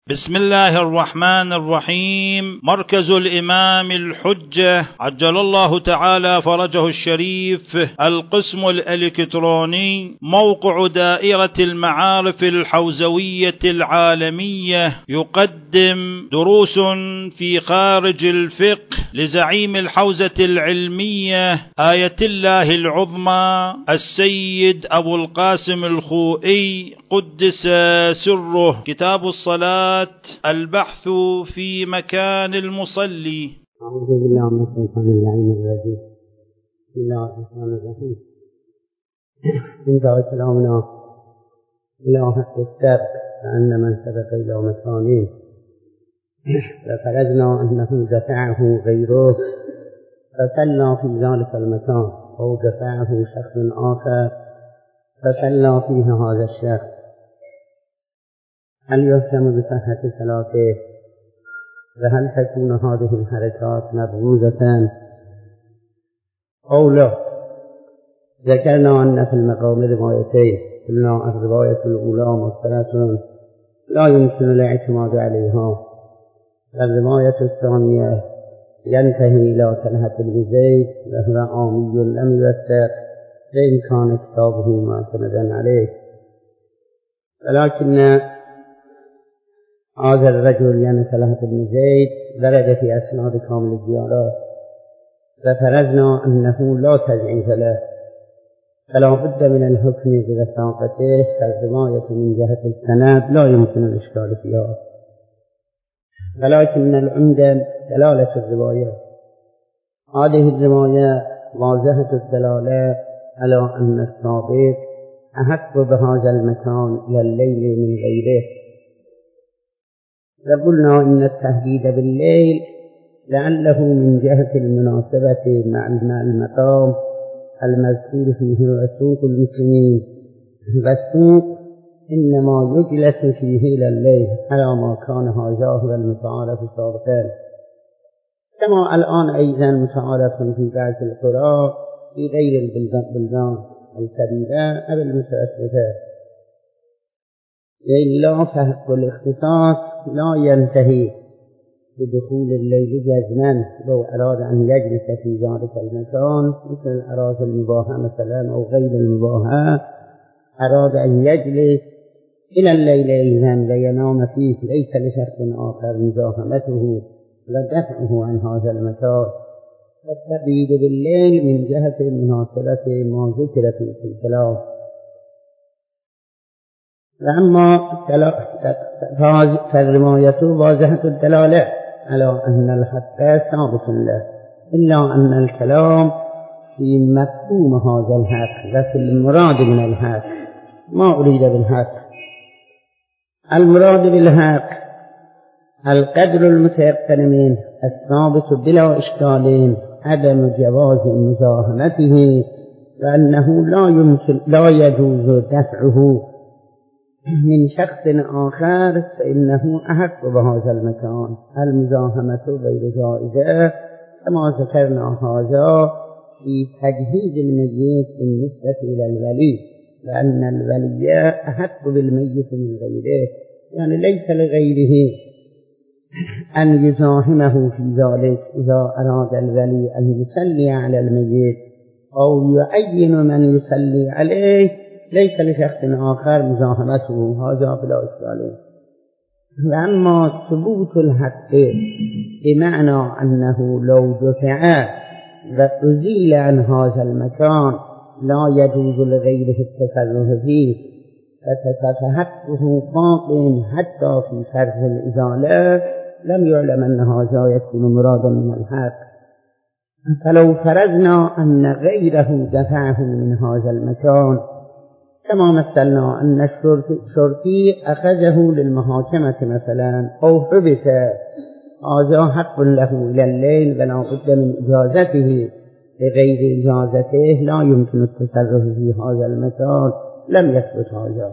بسم الله الرحمن الرحيم. مركز الإمام الحجة عجل الله تعالى فرجه الشريف، القسم الإلكتروني، موقع دائرة المعارف الحوزوية العالمية، يقدم دروس في خارج الفقه لزعيم الحوزة العلمية آية الله العظمى السيد أبو القاسم الخوئي قدس سره. كتاب الصلاة، البحث في مكان المصلي. أعوذ بالله من الشيطان اللعين الرجيم. بسم الله الرحمن الرحيم. انتهى كلامنا إلى حق السبق، فأن من سبق إلى مكانه ففرضنا أنه دفعه غيره فصلى في ذلك المكان، أو دفعه شخص آخر فصلى فيه هذا الشخص، هل يهتم بصحة صلاته؟ وهل تكون هذه الحركات مبغوضة أو لا؟ ذكرنا أن في المقام روايتين، قلنا الرواية الأولى مرسلة لا يمكن الاعتماد عليها، والرواية الثانية ينتهي إلى طلحة بن زيد وهو عامي لم يوثق، فإن كان كتابه معتمدا عليه، ولكن هذا الرجل يعني طلحة بن زيد ورد في أسناد كامل الزيارات، ففرضنا أنه لا تضعيف له، فلا بد من الحكم بوثاقته، فالرواية من جهة السند لا يمكن الإشكال فيها، ولكن العمدة دلالة الرواية. هذه الرواية واضحة الدلالة على أن السابق أحق بهذا المكان إلى الليل من غيره، وقلنا إن التهديد بالليل لعله من جهة المناسبة مع المقام المذكور فيه سوق المسلمين، والسوق إنما يجلس فيه إلى الليل على ما كان هذا هو المتعارف سابقا، كما الآن أيضا متعارف في بعض القرى في غير البلدان الكبيرة أو المتوسطة، إلا فحق الاختصاص لا ينتهي بدخول الليل جزما، لو أراد أن يجلس في ذلك المكان مثل الأراضي المباحة مثلا أو غير المباحة، أراد أن يجلس إلى الليل أيضا لينام فيه، ليس لشخص آخر مزاحمته ودفعه عن هذا المكان، والتبييض بالليل من جهة المناسبة ما ذكر في الكلام. وأما فالرواية واضحة الدلالة على أن الحق ثابت له، إلا أن الكلام في مفهوم هذا الحق وفي المراد من الحق. ما أريد بالحق؟ المراد بالحق القدر المتيقن منه الثابت بلا إشكال عدم جواز مزاحمته، وأنه لا يجوز دفعه من شخص آخر، فإنه أحق بهذا المكان، المزاحمة غير جائزة، كما ذكرنا هذا في تجهيز الميت بالنسبة إلى الولي، لأن الولي أحق بالميت من غيره، يعني ليس لغيره أن يزاحمه في ذلك. إذا أراد الولي أن يصلي على الميت أو يعين من يصلي عليه ليس لشخص آخر مزاحمته، هذا بلا إشكال. وأما ثبوت الحق بمعنى أنه لو دفع وأزيل عن هذا المكان لا يجوز لغيره التصرف فيه، فحقه باق حتى في فرض الإزالة، لم يعلم أن هذا يكون مرادا من الحق. فلو فرضنا أن غيره دفعه من هذا المكان، كما مثلنا أن الشرطي أخذه للمحاكمة مثلا أو حبس، هذا حق له إلى الليل ولا بد من إجازته، بغير إجازته لا يمكن التصرف في هذا المكان، لم يثبت هذا.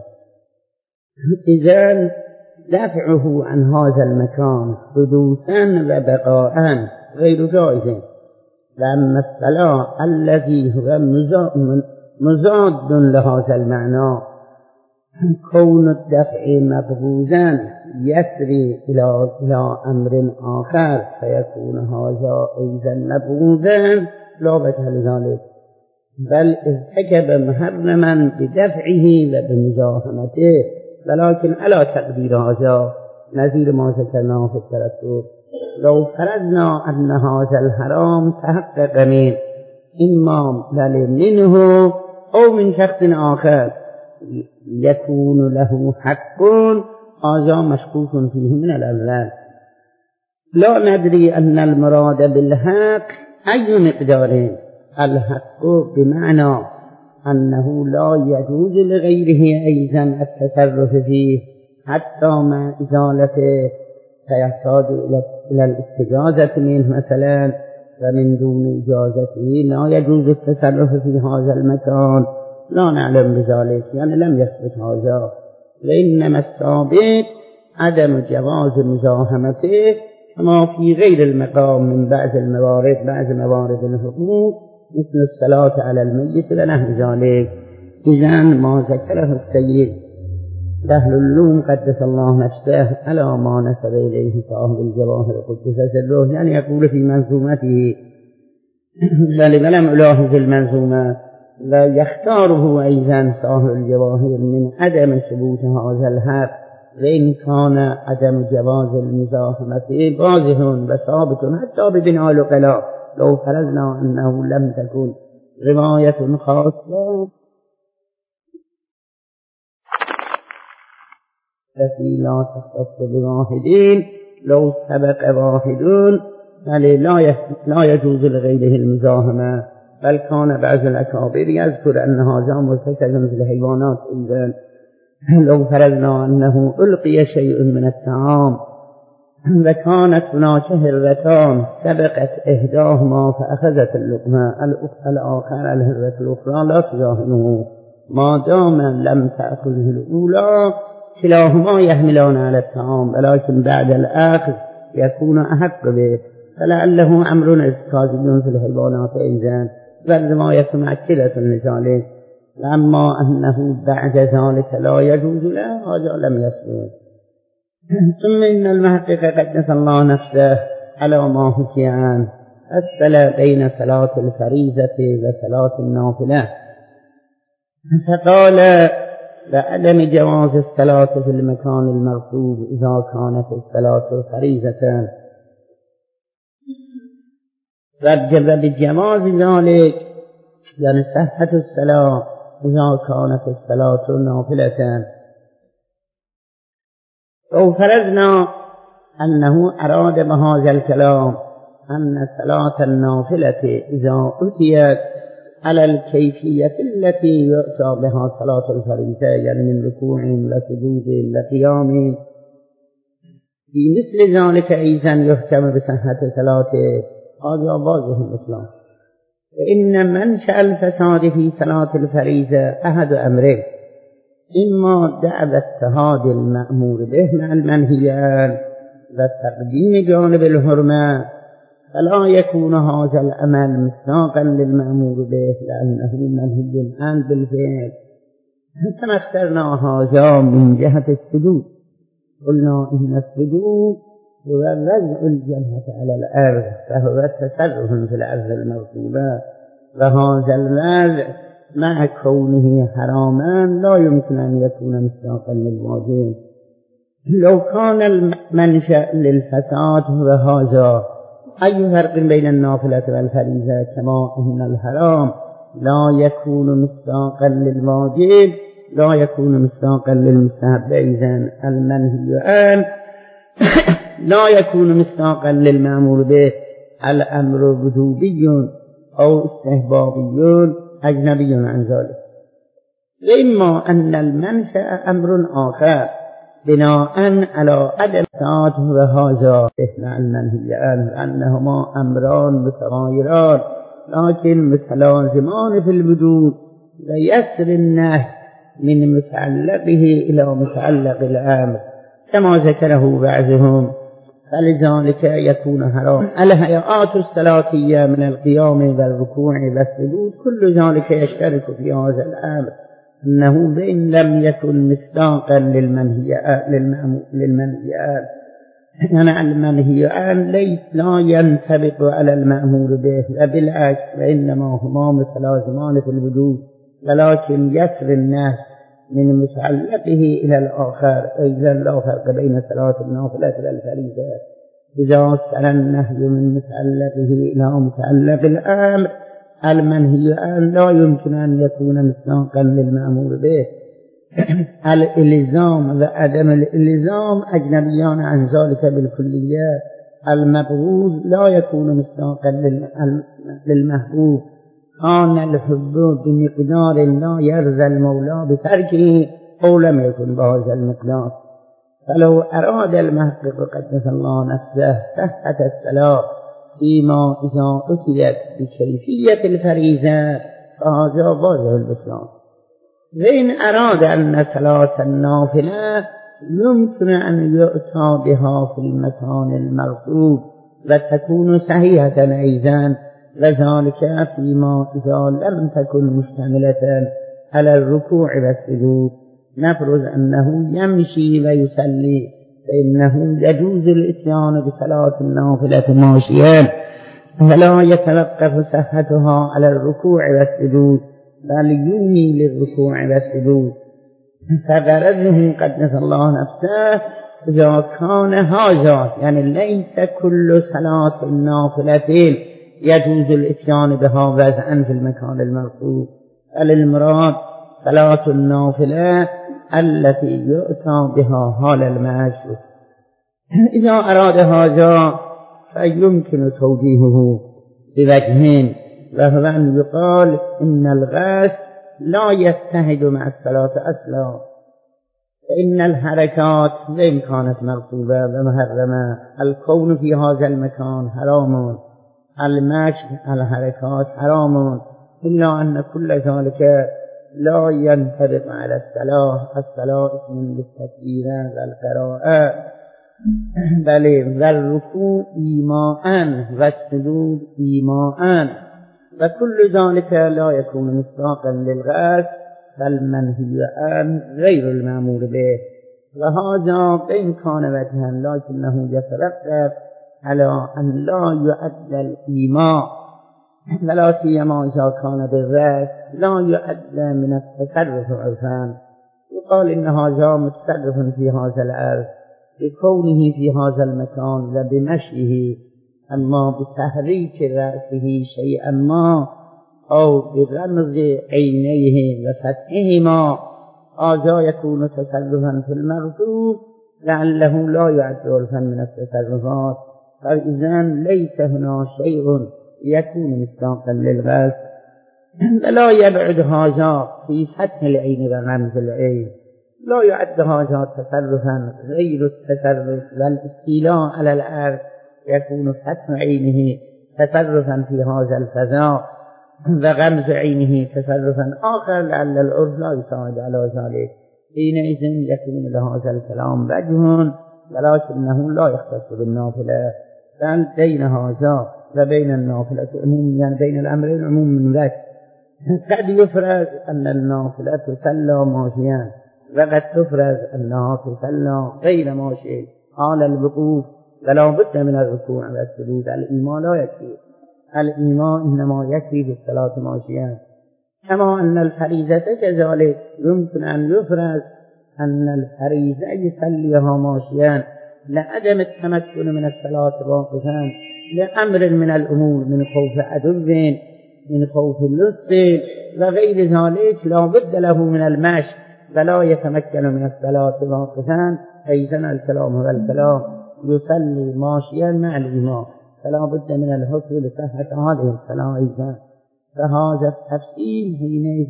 إذن دفعه عن هذا المكان حدوثا وبقاء غير جائز. وأما الصلاة الذي هو مزاد لهذا المعنى كون الدفع مبغوزا يسري إلى أمر آخر فيكون هذا أيضا مبغوزا لا وجه لذلك، بل ارتكب محرما بدفعه وبمزاحمته، ولكن على تقدير هذا نظير ما ذكرناه في الترتب. لو فرضنا أن هذا الحرام تحقق من إما منه أو من شخص آخر يكون له حق، هذا مشكوك فيه من الأول. لا ندري أن المراد بالحق أي مقدار. الحق بمعنى أنه لا يجوز لغيره أيضا التصرف فيه حتى مع إزالته، فيحتاج إلى الاستجازة منه مثلا، ومن دون إجازته لا يجوز التصرف في هذا المكان. لا نعلم بذلك، يعني لم يثبت هذا، وإنما الثابت عدم جواز مزاحمته كما في غير المقام من بعض موارد الحقوق مثل الصلاة على الميت ونحو ذلك. إذن ما ذكره السيد أهل اللوم قدس الله نفسه على ما نسب إليه صاحب الجواهر قدس سره، يعني يقول في منظومته بل لم ألاحظ المنظومة لا يختاره أيضا صاحب الجواهر من عدم ثبوت هذا الحق، وإن كان عدم جواز المزاحمة واضح وثابت حتى ببناء العقلاء. لو فرضنا أنه لم تكن رواية خاصة التي لا تختص بواحدين، لو سبق واحدون يعني لا يجوز لغيره المزاحمة، بل كان بعض الأكابر يذكر أن هذا مرتكز في الحيوانات. إذن لو فرضنا أنه ألقي شيء من الطعام وكانت هناك هرتان سبقت إحداهما فأخذت اللقمة، الآخر الهرة الأخرى لا تزاحمه، ما دام لم تأخذه الأولى كلاهما يحملان على الطعام، ولكن بعد الأخذ يكون أحق به، فلعله أمر ارتكازي في الحيوانات أيضا، والرواية مؤكدة لذلك. أما أنه بعد ذلك لا يجوز له هذا لم يثبت. ثم إن المحقق قدس الله نفسه على ما حكي عنه الصلاة بين صلاة الفريضة وصلاة النافلة، فقال بعدم جواز الصلاة في المكان المرفوض إذا كانت الصلاة فريضة، فجب بجواز ذلك يعني صحة الصلاة إذا كانت الصلاة نافلة. لو فرضنا أنه أراد بهذا الكلام أن صلاة النافلة إذا أتيت على الكيفية التي يؤتى بها صلاة الفريضة، يعني من ركوع لسجود لقيام، في مثل ذلك أيضا يحكم بصحة صلاته، هذا واضح الإسلام. فإن منشأ الفساد في صلاة الفريضة أحد أمرين: إما دعوى اتحاد المأمور به مع المنهي عنه وتقديم جانب الحرمة، فلا يكون هذا العمل مصداقا للمأمور به لأنه منهي عنه بالفعل. كما اخترنا هذا من جهة السجود، قلنا إن السجود هو وضع الجبهة على الأرض، فهو تصرف في الأرض المرطوبة، وهذا الوضع مع كونه حراما لا يمكن أن يكون مصداقا للواجب. لو كان المنشأ للفساد هو هذا، أي فرق بين النافلة والفريضة؟ كما أن الحرام لا يكون مصداقا للواجب لا يكون مصداقا للمستحب، إذن المنهي عنه لا يكون مصداقا للمأمور به. الأمر وجوبي أو استحبابي أجنبي عن ذلك. إما أن المنشأ أمر آخر بناء على عدم الفساد وهذا مع المنهي عنه، أنهما أمران متغايران لكن متلازمان في الوجود، ويسر النهي من متعلقه إلى متعلق الأمر كما ذكره بعضهم، فلذلك يكون حرام. الهيئات الصلاتية من القيام والركوع والسجود كل ذلك يشترك في هذا الأمر، أنه بإن لم يكن مصداقا للمنهي عنه، يعني المنهي عنه لا ينطبق على المأمور به، وبالعكس وإنما هما متلازمان في الوجود، ولكن يسر الناس من متعلقه إلى الآخر، إذا لا فرق بين صلاة النافلة والفريضة. إذا سر النهي من متعلقه إلى متعلق الأمر المنهي عنه لا يمكن أن يكون مصداقا للمأمور به. الإلزام وعدم الإلزام أجنبيان عن ذلك بالكلية. المبغوض لا يكون مصداقا للمحبوب. كان الحب بمقدار لا يرضى المولى بتركه أو لم يكن بهذا المقدار. فلو أراد المحقق قدس الله نفسه صحة الصلاة فيما إذا أتيت بكيفية الفريضة فهذا واضح البطلان. وإن أراد أن صلاة النافلة يمكن أن يؤتى بها في المكان المرغوب وتكون صحيحة أيضا، وذلك فيما إذا لم تكن مشتملة على الركوع والسجود. نفرض أنه يمشي ويصلي فإنه يجوز الإتيان بصلاة النافلة ماشيا، فلا يتوقف صحتها على الركوع والسجود، بل يومي للركوع والسجود. فغرضه قدس الله نفسه إذا كان هذا، يعني ليس كل صلاة النافلة يجوز الإتيان بها وضعا في المكان المرفوع، بل المراد صلاة النافلة التي يؤتى بها حال المشي. إذا أراد هذا فيمكن توجيهه بوجهين، وهو أن يقال إن الغسل لا يتحد مع الصلاة أصلا، فإن الحركات وإن كانت مرغوبة ومحرمة الكون في هذا المكان حرام، المشي الحركات حرام، إلا أن كل ذلك لا ينطبق على الصلاة. الصلاة اسم للتكبير والقراءة، بل والركوع إيماء والسجود إيماء، وكل ذلك لا يكون مصداقا للغسل فالمنهي عنه غير المأمور به. وهذا بإن كان وجها لكنه يترتب على أن لا يؤدى الإيماء، ولا سيما إذا كان بالرأس لا يؤدى من التصرف عرفا. يقال إن هذا متصرف في هذا الأرض بكونه في هذا المكان وبمشيه، أما بتحريك رأسه شيئا ما أو برمز عينيه وفتحهما هذا يكون تصرفا في المرغوب، لعله لا يعد عرفا من التصرفات، فإذا ليس هنا شيء يكون مصداقا للغسل. ولا يبعد هذا في فتح العين ورمز العين، لا يعد هذا تصرفا غير التصرف والاستيلاء على الأرض، يكون فتح عينه تصرفا في هذا الفضاء وغمز عينه تصرفا آخر، لعل العرف لا يساعد على ذلك. حينئذ يكون لهذا الكلام وجه، ولكنه لا يختص بالنافلة، بل بين هذا وبين النافلة عموم، يعني بين الأمرين عموم من وجه. قد يفرز أن النافلة تصلى ماشيا، وقد تفرز أنها تصلى غير ماشي حال الوقوف، ولا بد من الركوع والسجود. الإيمان لا يكفي، الإيمان إنما يكفي بالصلاة ماشيا. كما أن الفريضة كذلك يمكن أن يفرز أن الفريضة يصليها ماشيا لعدم التمكن من الصلاة واقفا، لأمر من الأمور، من خوف عدو، من خوف اللص وغير ذلك، لا بد له من المشي ولا يتمكن من الصلاة واقفا. أيضا الكلام هو الكلام، يصلي ماشيا مع الإمام، فلا بد من الحكم لصحة هذه الصلاة أيضا. فهذا التفصيل حينئذ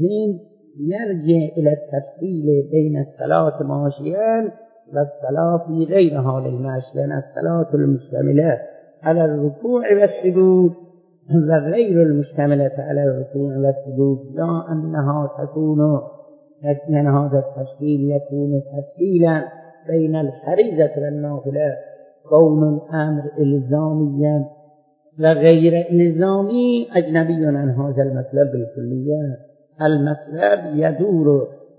يرجع إلى التفصيل بين الصلاة ماشيا والصلاة في غير حال المشي، لأن الصلاة المشتملة على الركوع والسجود وغير المشتملة على الركوع والسجود لا أنها تكون، لكن هذا التفصيل يكون تفصيلا بين الفريضة والنافلة، كون الأمر إلزاميا وغير إلزامي أجنبي عن هذا المطلب بالكلية. المطلب يدور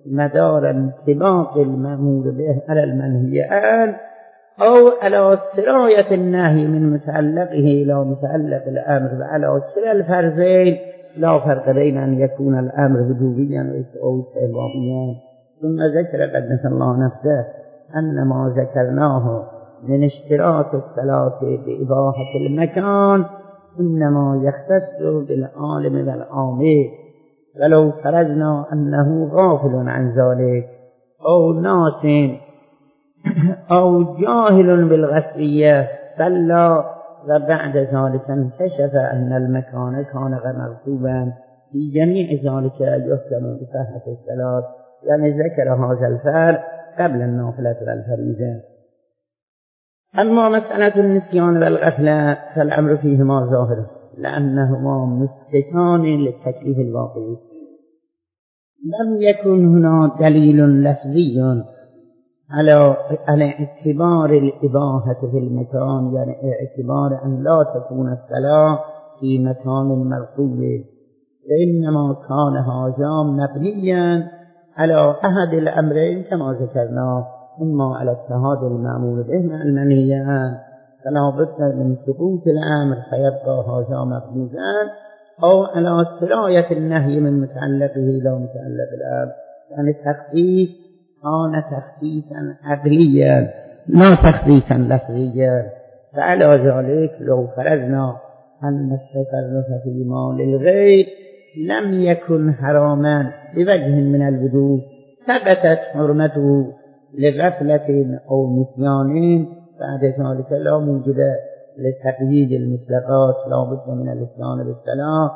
مدار انطباق المأمور به على المنهي عنه أو على سراية النهي من متعلقه إلى متعلق الأمر وعلى كلا الفرزين لا فرق بين أن يكون الأمر وجوبيا أو استحبابيا. ثم ذكر قدس الله نفسه أن ما ذكرناه من اشتراط الصلاة بإباحة المكان إنما يختص بالعالم والعامل، ولو فرضنا أنه غافل عن ذلك أو ناس أو جاهل بالغسلية صلى وبعد ذلك انكشف أن المكان كان غير مرغوبا في جميع ذلك يحكم بصحة الصلاة. يعني ذكر هذا الفعل قبل النافلة والفريضة. أما مسألة النسيان والغفلة فالأمر فيهما ظاهر لأنهما مسكتان للتكليف الواقعي. لم يكن هنا دليل لفظي على اعتبار الإباحة في المكان، يعني اعتبار أن لا تكون الصلاة في مكان مرغوب، وإنما كان هذا مبنيا على أحد الأمرين كما ذكرنا، إما على اتحاد المأمور به مع المنهي عنه فلا بد من سقوط الأمر فيبقى هذا مفروضا، أو على سراية النهي من متعلقه إلى متعلق الأمر. يعني التخصيص كان تخصيصا عقليا لا تخصيصا لفظيا. فعلى ذلك لو فرضنا أن التصرف في مال الغير لم يكن حراما بوجه من الوجوه ثبتت حرمته لغفلة أو نسيان، بعد ذلك لا موجب لتقييد المطلقات، لا بد من الاتيان بالصلاة.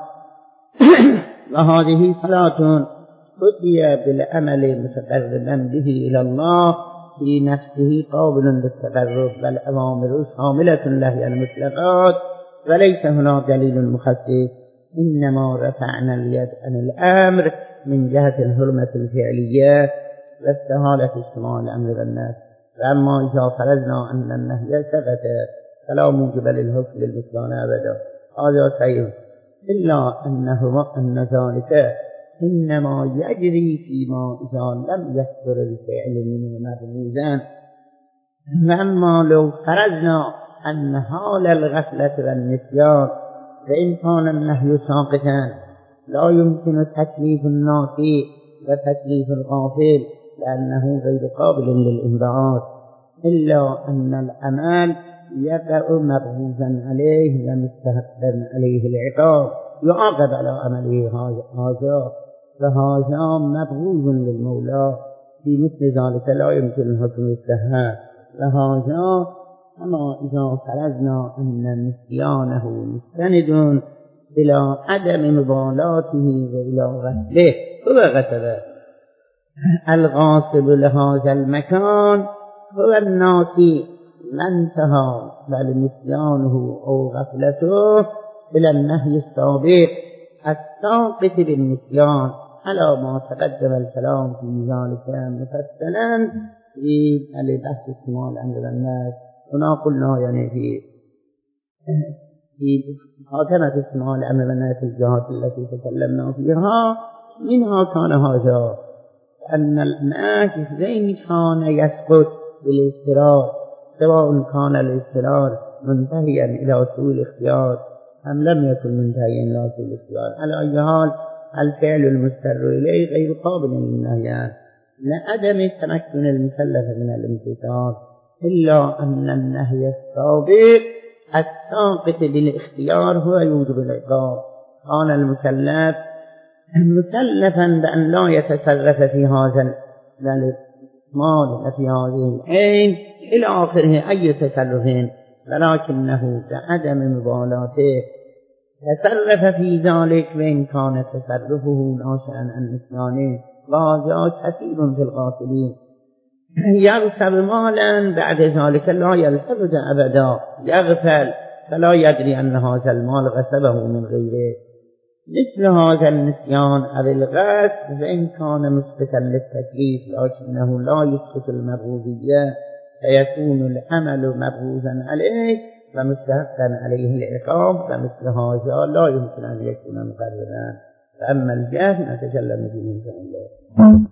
وهذه صلاة أتي بالعمل متقربا به إلى الله في نفسه قابل للتقرب، والأوامر شاملة له المطلقات، وليس هنا دليل مخصص، إنما رفعنا اليد عن الأمر من جهة الحرمة الفعلية واستهالة اجتماع الأمر والنهي. فأما إذا فرضنا أن النهي ثبت فلا موجب للحكم للبطلان أبدا، هذا صحيح، إلا أن ذلك إنما يجري فيما إذا لم يصدر الفعل منه مرموزا. وأما لو فرضنا أن حال الغفلة والنسيان فإن كان النهي ساقطا لا يمكن تكليف الناسي وتكليف الغافل لأنه غير قابل للإنبعاث، إلا أن العمل يقع مبغوزا عليه ومستحقا عليه العقاب، يعاقب على عمله هذا، فهذا مبغوز للمولى، في مثل ذلك لا يمكن الحكم الصحة. وهذا أما إذا فرضنا أن نسيانه مستند إلى عدم مبالاته وإلى غسله، هو غسله. الغاصب لهذا المكان هو الناسي ما انتهى بل نسيانه أو غفلته إلى النهي السابق الساقط بالنسيان، على ما تقدم الكلام في ذلك مفصلا في بحث اجتماع الأمر والنهي. هنا قلنا يعني في خاتمة اجتماع الأمر والنهي في الجهات التي تكلمنا فيها، منها كان هذا أن النهي زين كان يسقط بالاضطرار، سواء كان الاضطرار منتهيا إلى سوء الاختيار أم لم يكن منتهيا إلى سوء الاختيار. على أي حال الفعل المضطر إليه غير قابل للنهي لعدم تمكن المكلف من الامتثال، إلا أن النهي السابق الساقط بالاختيار هو يوجب العقاب. كان المكلف مكلفا بأن لا يتصرف في هذا المال وفي هذه العين إلى آخره أي تصرف، ولكنه بعدم مبالاته تصرف في ذلك، وإن كان تصرفه ناشئا عن نسيانه، وهذا كثير في الغاصبين. يغصب مالا بعد ذلك لا يلتفت أبدا، يغفل فلا يدري أن هذا المال غصبه من غيره. مثل هذا النسيان أو الغصب فإن كان مثبتا للتكليف لكنه لا يثبت المبغوزية فيكون العمل مبغوزا عليه ومستحقا عليه العقاب، فمثل هذا لا يمكن أن يكون مقررا. فأما الجهل نتكلم فيه إن شاء الله.